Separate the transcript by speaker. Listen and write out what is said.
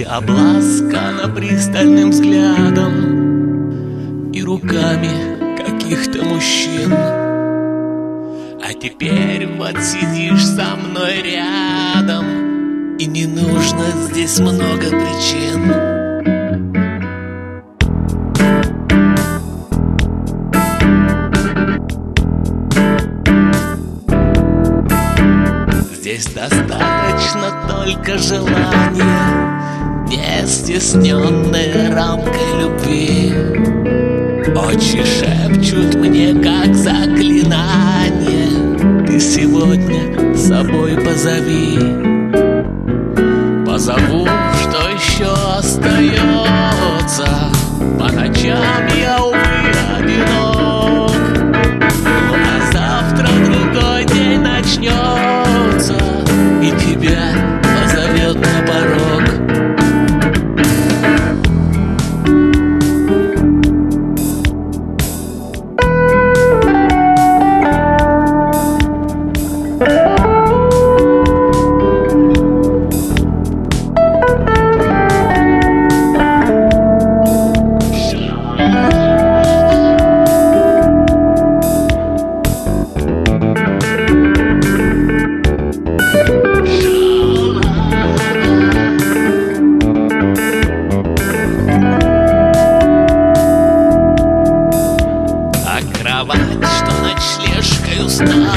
Speaker 1: обласкана пристальным взглядом и руками каких-то мужчин. А теперь вот сидишь со мной рядом, и не нужно здесь много причин. Здесь достаточно только желания, не стесненной рамкой любви. Очи шепчут мне, как заклинание: ты сегодня с собой позови. Позову, что еще остается. По ночам я, увы, одинок. Ну а завтра другой день начнется, и тебя позовет на порог. Кровать, что ночлежкой устала,